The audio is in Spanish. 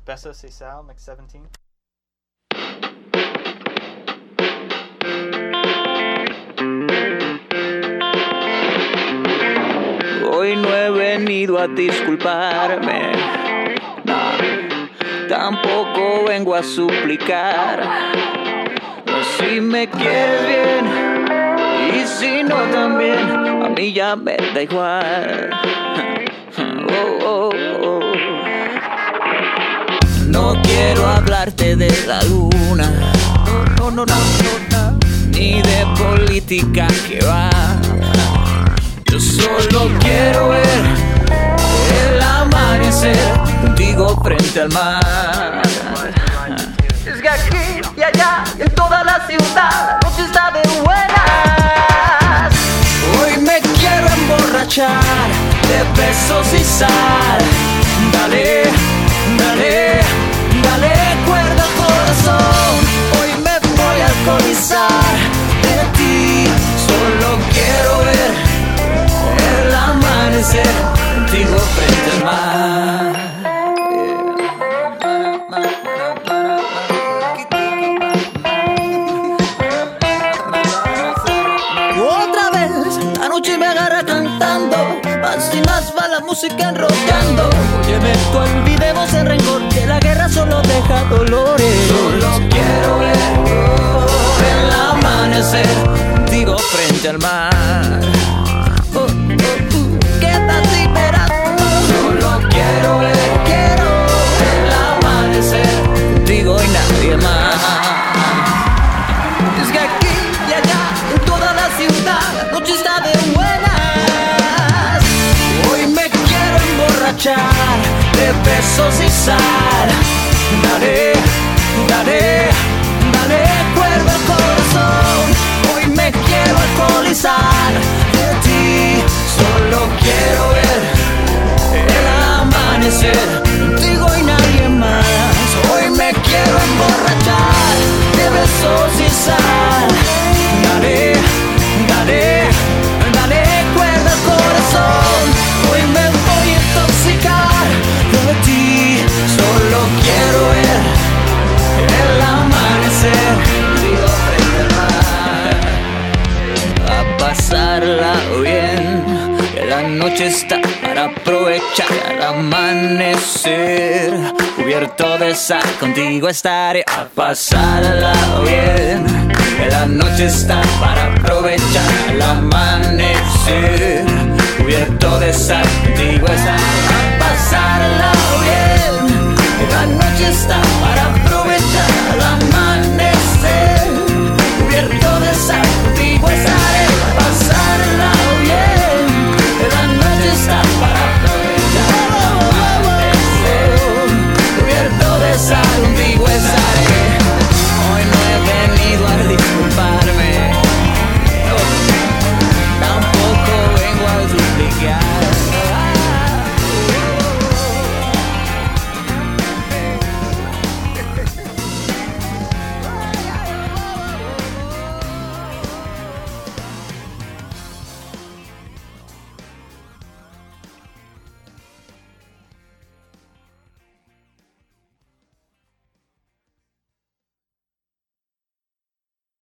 Besos y Sal, Mix 17. Hoy no he venido a disculparme, no, tampoco vengo a suplicar. Si me quieres bien y si no también, a mí ya me da igual. Oh, oh, oh. No quiero hablarte de la luna, no, ni de política que va. Yo solo quiero ver el amanecer contigo frente al mar. Es que aquí y allá, en toda la ciudad, la noche está de buenas. Hoy me quiero emborrachar de besos y sal. Dale, dale, dale cuerda al corazón. Hoy me voy a alcoholizar de ti. Solo quiero ver el amanecer contigo frente al mar. Otra vez la noche me agarra cantando, más y más va la música enrollando. Óyeme, tú olvidemos el rencor, que la guerra solo deja dolores. Solo quiero ver el amanecer contigo frente al mar. Quédate y verás. Solo quiero ver el amanecer contigo y nadie más. Es que aquí y allá, en toda la ciudad, la noche está de buenas. Hoy me quiero emborrachar de besos y sal. Dale, dale, dale cuerda al corazón. Hoy me quiero alcoholizar de ti. Solo quiero ver el amanecer contigo y nadie más. Hoy me quiero emborrachar de besos y sal. Dale, dale, dale cuerda al corazón. Hoy me voy a intoxicar de ti. Solo quiero ver el amanecer contigo frente al mar. A pasarla bien, que la noche está para aprovechar al amanecer. Cubierto de sal, contigo estaré a pasarla bien. Que la noche está para aprovechar al amanecer. Cubierto de sal, contigo estaré a pasarla bien.